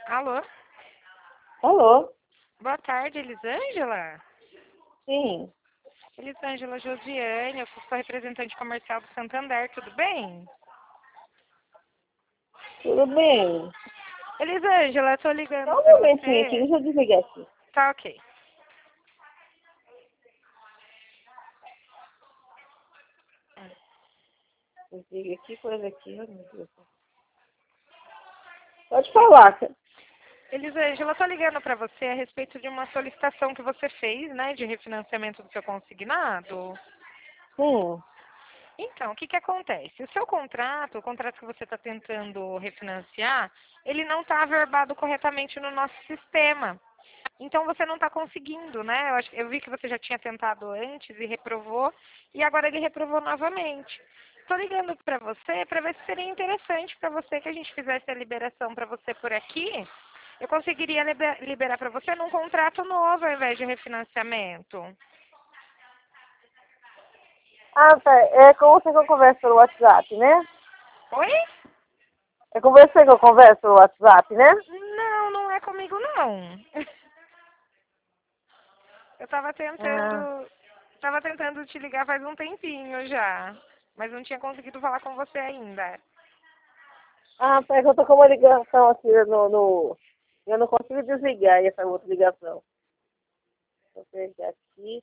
Alô? Alô? Boa tarde, Elisângela? Sim, Elisângela Josiane, eu sou representante comercial do Santander, tudo bem? tudo bem? Elisângela, eu tô ligando Só um pra momentinho aqui, você. deixa eu desligar aqui. Tá ok. Desliga aqui, coisa aqui. Ai, meu Deus. Pode falar. Elisângela, eu tô ligando pra você a respeito de uma solicitação que você fez, né, de refinanciamento do seu consignado. Sim. Então, o que que acontece? O seu contrato, o contrato que você está tentando refinanciar, ele não está averbado corretamente no nosso sistema. Então você não está conseguindo, né? Eu vi que você já tinha tentado antes e reprovou, e agora ele reprovou novamente. Estou ligando para você para ver se seria interessante para você que a gente fizesse a liberação para você por aqui. Eu conseguiria liberar para você num contrato novo ao invés de refinanciamento. Ah, tá. É com você que eu converso pelo WhatsApp, né? Oi? É com você que eu converso pelo WhatsApp, né? Não, não é comigo não. Eu Ah, tava tentando te ligar faz um tempinho já, mas não tinha conseguido falar com você ainda. tá. É que eu tô com uma ligação aqui no... Eu não consigo desligar essa outra ligação. Vou pegar aqui.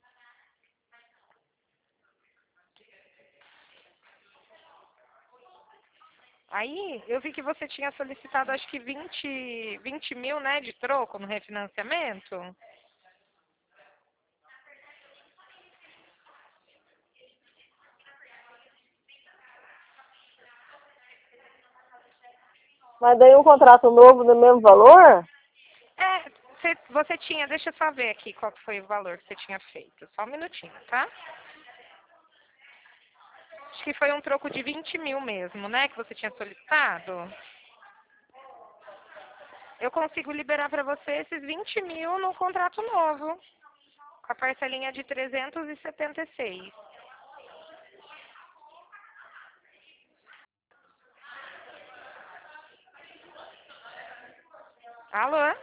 Aí, eu vi que você tinha solicitado acho que 20 mil, né, de troco no refinanciamento. Mas daí um contrato novo do mesmo valor? É, você tinha, deixa eu só ver aqui qual que foi o valor que você tinha feito. Só um minutinho, tá? Acho que foi um troco de 20 mil mesmo, né, que você tinha solicitado. Eu consigo liberar para você esses 20 mil no contrato novo, com a parcelinha de 376. Alô?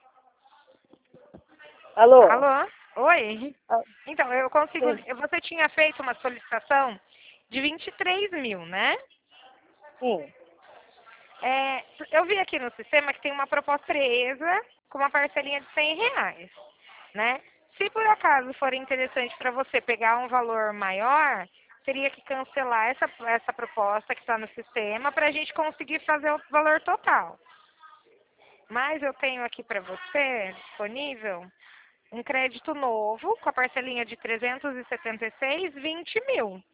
Alô? Alô? Oi? Ah, Então, eu consigo. sim, Você tinha feito uma solicitação de 23 mil, né? sim. É, eu vi aqui no sistema que tem uma proposta presa com uma parcelinha de 100 reais, né? Se por acaso for interessante para você pegar um valor maior, teria que cancelar essa proposta que está no sistema para a gente conseguir fazer o valor total. Mas eu tenho aqui para você disponível um crédito novo, com a parcelinha de 376, 20 mil.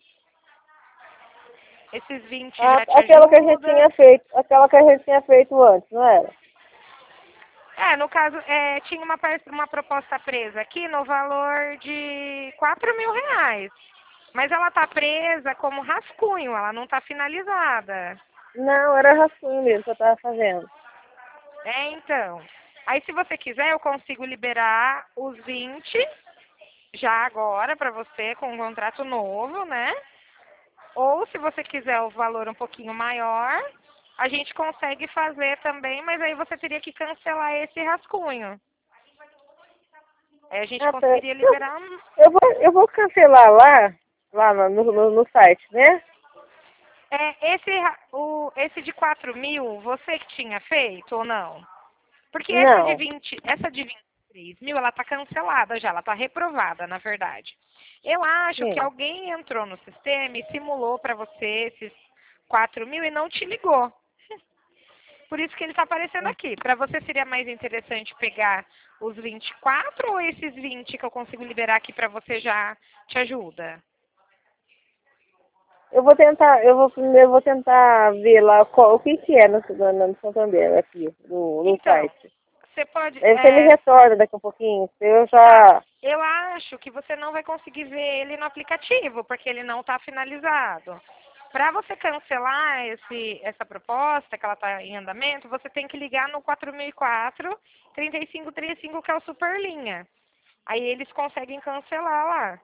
Esses 20 Ah, já te aquela que a gente ajuda. tinha feito, aquela que a gente tinha feito antes, não era? No caso, tinha uma proposta presa aqui no valor de 4 mil reais. Mas ela tá presa como rascunho, ela não tá finalizada. Não, era rascunho mesmo que eu tava fazendo. Então. Aí, se você quiser, eu consigo liberar os 20 já agora para você com um contrato novo, né? Ou se você quiser o valor um pouquinho maior, a gente consegue fazer também, mas aí você teria que cancelar esse rascunho. Aí a gente Ah, tá. conseguiria liberar. Eu vou cancelar lá no site, né? Esse de 4 mil, você que tinha feito ou não? Porque Não. essa de 23 mil, ela tá cancelada já, ela tá reprovada, na verdade. Eu acho que Sim. alguém entrou no sistema e simulou para você esses 4 mil e não te ligou. Por isso que ele está aparecendo aqui. Para você seria mais interessante pegar os 24 ou esses 20 que eu consigo liberar aqui para você já te ajuda? Primeiro vou tentar ver lá o que é no Santander aqui, no Então, site. você pode. Aí você me retorna daqui a pouquinho. Eu já. Eu acho que você não vai conseguir ver ele no aplicativo, porque ele não está finalizado. Para você cancelar essa proposta, que ela está em andamento, você tem que ligar no 4004 3535, que é o Superlinha. Aí eles conseguem cancelar lá.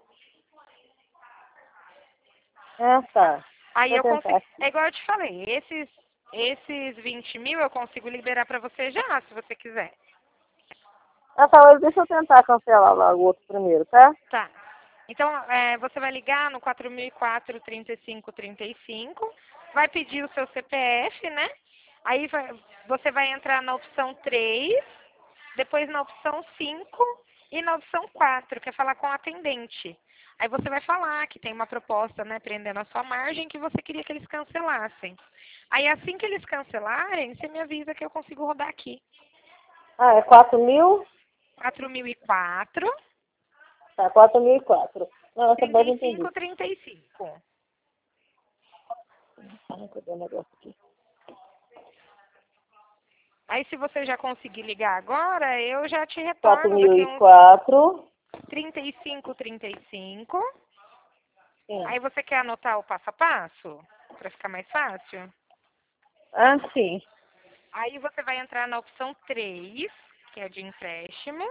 Ah, tá. Aí Vou eu tentar consigo. aqui. É igual eu te falei, Esses 20 mil eu consigo liberar para você já, se você quiser. Ah, tá, deixa eu tentar cancelar lá o outro primeiro, tá? Tá. Então, você vai ligar no 4004-3535, vai pedir o seu CPF, né? Aí você vai entrar na opção 3, depois na opção 5 e na opção 4, que é falar com o atendente. Aí você vai falar que tem uma proposta, né, prendendo a sua margem, que você queria que eles cancelassem. Aí assim que eles cancelarem, você me avisa que eu consigo rodar aqui. Ah, é 4.000? 4004, Tá, 4.004. Não, essa parte eu entendi. 3535. Ah, cadê o negócio aqui? Aí se você já conseguir ligar agora, eu já te retorno daqui uns 4.004. 3535. Sim. Aí você quer anotar o passo a passo? Para ficar mais fácil? Ah, sim. Aí você vai entrar na opção 3, que é de empréstimos.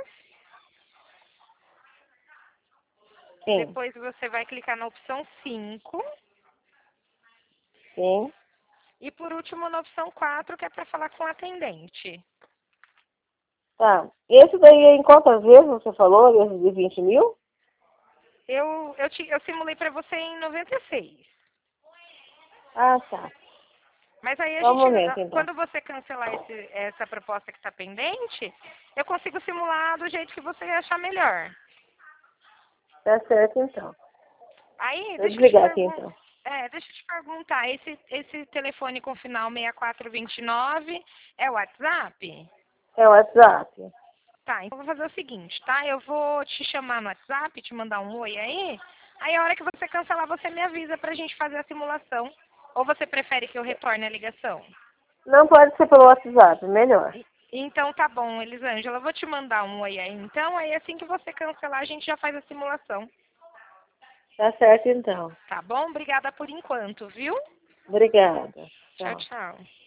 Sim. Depois você vai clicar na opção 5. Sim. E por último na opção 4, que é para falar com o atendente. Tá. Esse daí em quantas vezes você falou? Esse de 20 mil? Eu simulei para você em 96. Ah, tá. Mas aí a Só um gente, momento, então. quando você cancelar essa proposta que está pendente, eu consigo simular do jeito que você achar melhor. Tá certo, então. Aí, Vou desligar aqui, então. deixa eu te perguntar, esse telefone com final 6429 é o WhatsApp? É o WhatsApp. Tá, então eu vou fazer o seguinte, tá? Eu vou te chamar no WhatsApp, te mandar um oi aí. Aí a hora que você cancelar, você me avisa pra gente fazer a simulação. Ou você prefere que eu retorne a ligação? Não pode ser pelo WhatsApp, melhor. Então tá bom, Elisângela, eu vou te mandar um oi aí. Então, aí assim que você cancelar, a gente já faz a simulação. Tá certo, então. Tá bom? Obrigada por enquanto, viu? Obrigada. Tchau, Tchau. tchau.